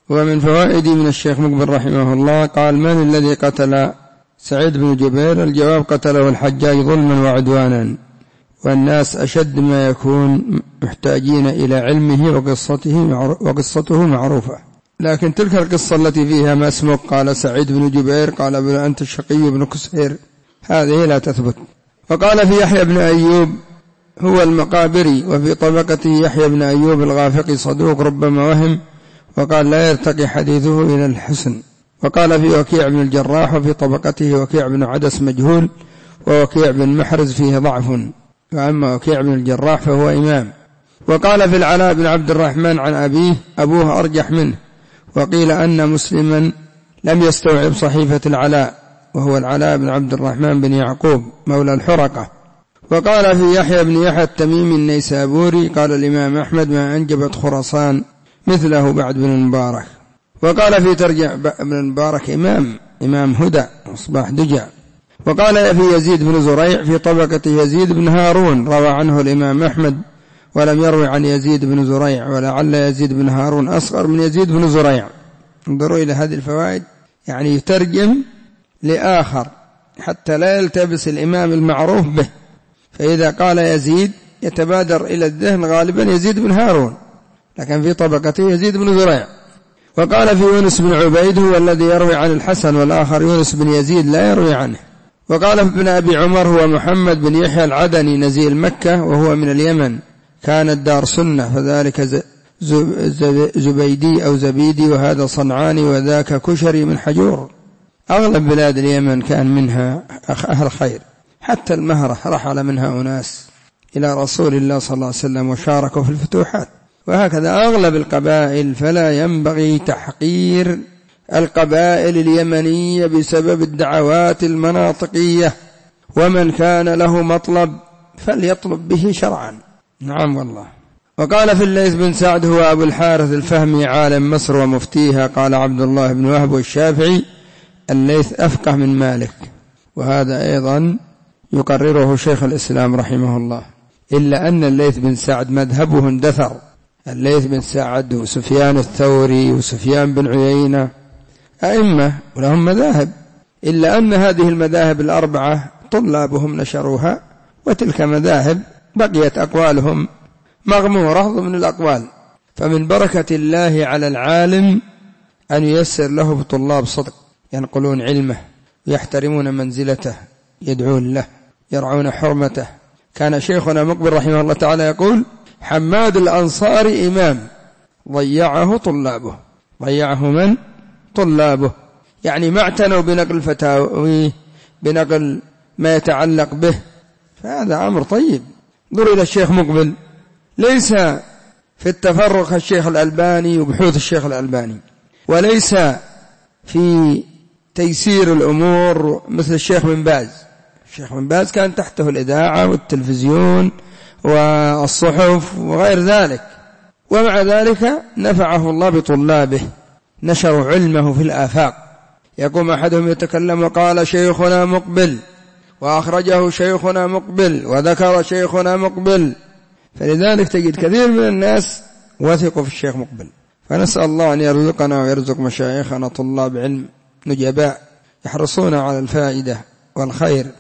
ومن فوائد من الشيخ مقبل رحمه الله قال: من الذي قتل سعيد بن جبير؟ الجواب: قتله الحجاج ظلما وعدوانا، والناس أشد ما يكون محتاجين إلى علمه وقصته معروفة. لكن تلك القصة التي فيها ما اسمك قال سعيد بن جبير قال أنت الشقي بن كسير، هذه لا تثبت. وقال في يحيى بن أيوب هو المقابري، وفي طبقته يحيى بن أيوب الغافقي صدوق ربما وهم، وقال لا يرتقي حديثه إلى الحسن. وقال في وكيع بن الجراح وفي طبقته وكيع بن عدس مجهول، ووكيع بن محرز فيه ضعف، وأما وكيع بن الجراح فهو إمام. وقال في العلاء بن عبد الرحمن عن أبوه أرجح منه. وقيل أن مسلما لم يستوعب صحيفة العلاء، وهو العلاء بن عبد الرحمن بن يعقوب مولى الحرقة. وقال في يحيى بن يحيى التميمي النيسابوري قال الإمام أحمد: ما أنجبت خراسان مثله بعد بن المبارك. وقال في ترجع ابن المبارك إمام هدى وصباح دجى. وقال في يزيد بن زريع في طبقة يزيد بن هارون روى عنه الإمام أحمد ولم يروي عن يزيد بن زريع، ولعل يزيد بن هارون أصغر من يزيد بن زريع. انظروا إلى هذه الفوائد، يعني يترجم لآخر حتى لا يلتبس الإمام المعروف به. فإذا قال يزيد يتبادر إلى الذهن غالبا يزيد بن هارون، لكن في طبقته يزيد بن زريع. وقال في يونس بن عبيد هو الذي يروي عن الحسن، والآخر يونس بن يزيد لا يروي عنه. وقال ابن أبي عمر هو محمد بن يحيى العدني نزيل مكة، وهو من اليمن، كانت دار سنة، فذلك زبيدي أو زبيدي، وهذا صنعاني، وذاك كشري من حجور. أغلب بلاد اليمن كان منها أهل خير، حتى المهرة رحل منها أناس إلى رسول الله صلى الله عليه وسلم وشاركوا في الفتوحات. وهكذا أغلب القبائل، فلا ينبغي تحقير القبائل اليمنية بسبب الدعوات المناطقية، ومن كان له مطلب فليطلب به شرعا. نعم والله. وقال في الليث بن سعد هو أبو الحارث الفهمي عالم مصر ومفتيها، قال عبد الله بن وهب والشافعي: الليث أفقه من مالك. وهذا أيضا يقرره شيخ الإسلام رحمه الله، إلا أن الليث بن سعد مذهبه اندثر. الليث بن سعد وسفيان الثوري وسفيان بن عيينة أئمة ولهم مذاهب، إلا أن هذه المذاهب الأربعة طلابهم نشروها، وتلك مذاهب بقيت أقوالهم مغمورة ضمن الأقوال. فمن بركة الله على العالم أن ييسر له بطلاب صدق ينقلون علمه ويحترمون منزلته، يدعون له، يرعون حرمته. كان شيخنا مقبل رحمه الله تعالى يقول: حماد الأنصاري إمام ضيعه طلابه. ضيعه من؟ طلابه، يعني ما اعتنوا بنقل فتاويه، بنقل ما يتعلق به، فهذا أمر طيب. انظر إلى الشيخ مقبل، ليس في التفرق الشيخ الألباني وبحوث الشيخ الألباني، وليس في تيسير الأمور مثل الشيخ بن باز. الشيخ بن باز كان تحته الإذاعة والتلفزيون والصحف وغير ذلك، ومع ذلك نفعه الله بطلابه، نشروا علمه في الآفاق. يقوم أحدهم يتكلم وقال: شيخنا مقبل، وأخرجه شيخنا مقبل، وذكر شيخنا مقبل. فلذلك تجد كثير من الناس وثقوا في الشيخ مقبل. فنسأل الله أن يرزقنا ويرزق مشايخنا طلاب علم نجباء يحرصون على الفائدة والخير